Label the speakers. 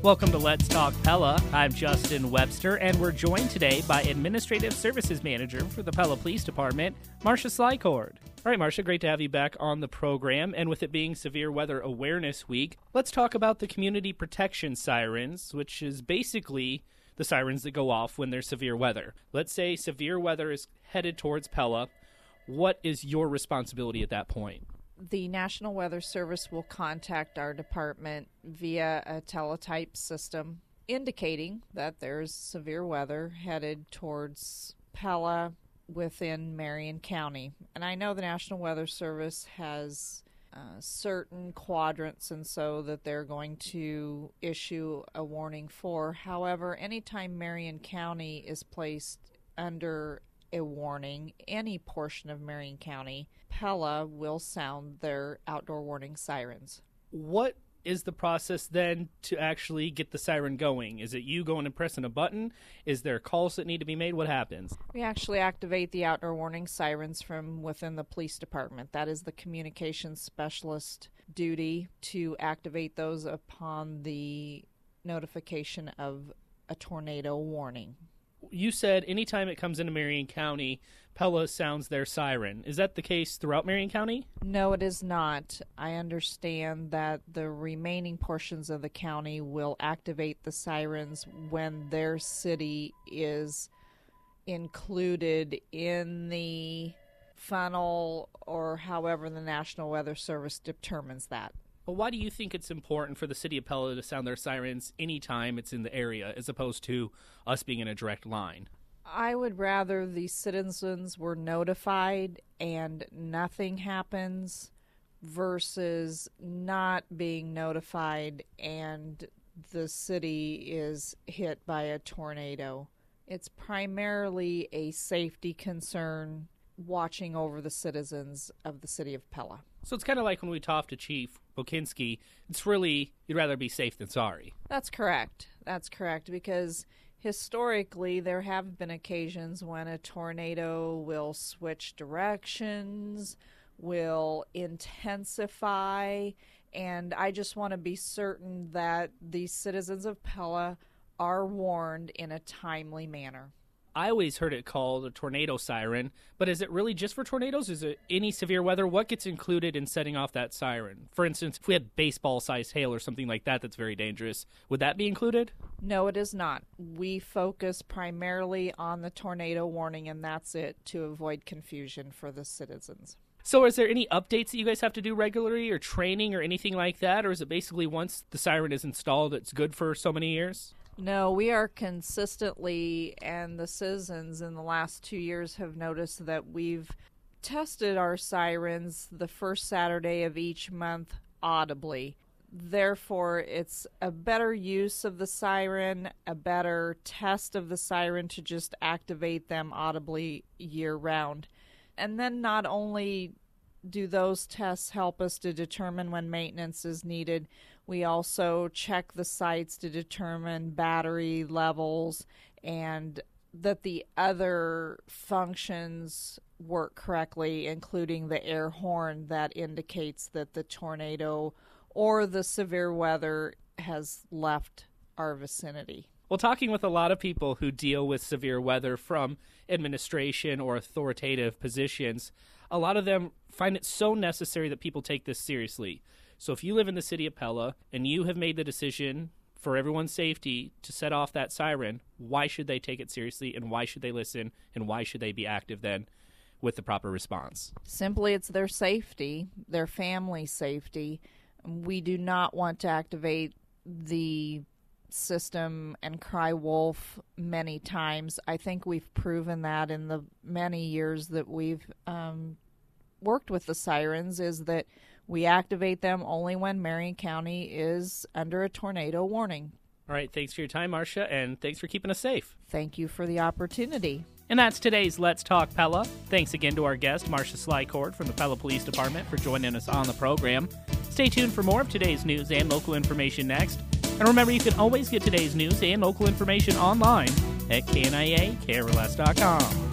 Speaker 1: Welcome to Let's Talk Pella. I'm Justin Webster, and we're joined today by Administrative Services Manager for the Pella Police Department, Marcia Slycord. All right, Marcia, great to have you back on the program. And with it being Severe Weather Awareness Week, let's talk about the community protection sirens, which is basically the sirens that go off when there's severe weather. Let's say severe weather is headed towards Pella. What is your responsibility at that point?
Speaker 2: The National Weather Service will contact our department via a teletype system indicating that there's severe weather headed towards Pella within Marion County. And I know the National Weather Service has certain quadrants and so that they're going to issue a warning for. However, anytime Marion County is placed under a warning, any portion of Marion County, Pella will sound their outdoor warning sirens.
Speaker 1: What is the process then to actually get the siren going? Is it you going and pressing a button? Is there calls that need to be made? What happens?
Speaker 2: We actually activate the outdoor warning sirens from within the police department. That is the communications specialist duty to activate those upon the notification of a tornado warning.
Speaker 1: You said anytime it comes into Marion County, Pella sounds their siren. Is that the case throughout Marion County?
Speaker 2: No, it is not. I understand that the remaining portions of the county will activate the sirens when their city is included in the funnel or however the National Weather Service determines that.
Speaker 1: Well, why do you think it's important for the city of Pella to sound their sirens anytime it's in the area as opposed to us being in a direct line?
Speaker 2: I would rather the citizens were notified and nothing happens versus not being notified and the city is hit by a tornado. It's primarily a safety concern watching over the citizens of the city of Pella.
Speaker 1: So it's kind of like when we talked to Chief Bokinski, it's really, you'd rather be safe than sorry.
Speaker 2: That's correct. That's correct, because historically there have been occasions when a tornado will switch directions, will intensify, and I just want to be certain that the citizens of Pella are warned in a timely manner.
Speaker 1: I always heard it called a tornado siren, but is it really just for tornadoes? Is it any severe weather? What gets included in setting off that siren? For instance, if we had baseball-sized hail or something like that that's very dangerous, would that be included?
Speaker 2: No, it is not. We focus primarily on the tornado warning, and that's it, to avoid confusion for the citizens.
Speaker 1: So is there any updates that you guys have to do regularly or training or anything like that? Or is it basically once the siren is installed, it's good for so many years?
Speaker 2: No, we are consistently, and the citizens in the last 2 years have noticed that we've tested our sirens the first Saturday of each month audibly. Therefore, it's a better use of the siren, a better test of the siren to just activate them audibly year-round. And then not only do those tests help us to determine when maintenance is needed, we also check the sites to determine battery levels and that the other functions work correctly, including the air horn that indicates that the tornado or the severe weather has left our vicinity.
Speaker 1: Well, talking with a lot of people who deal with severe weather from administration or authoritative positions, a lot of them find it so necessary that people take this seriously. So if you live in the city of Pella and you have made the decision for everyone's safety to set off that siren, why should they take it seriously and why should they listen and why should they be active then with the proper response?
Speaker 2: Simply, it's their safety, their family's safety. We do not want to activate the system and cry wolf many times. I think we've proven that in the many years that we've worked with the sirens, is that we activate them only when Marion County is under a tornado warning.
Speaker 1: All right, thanks for your time, Marcia, and thanks for keeping us safe.
Speaker 2: Thank you for the opportunity.
Speaker 1: And that's today's Let's Talk Pella. Thanks again to our guest, Marcia Slycord from the Pella Police Department, for joining us on the program. Stay tuned for more of today's news and local information next. And remember, you can always get today's news and local information online at KNIA KRLS.com.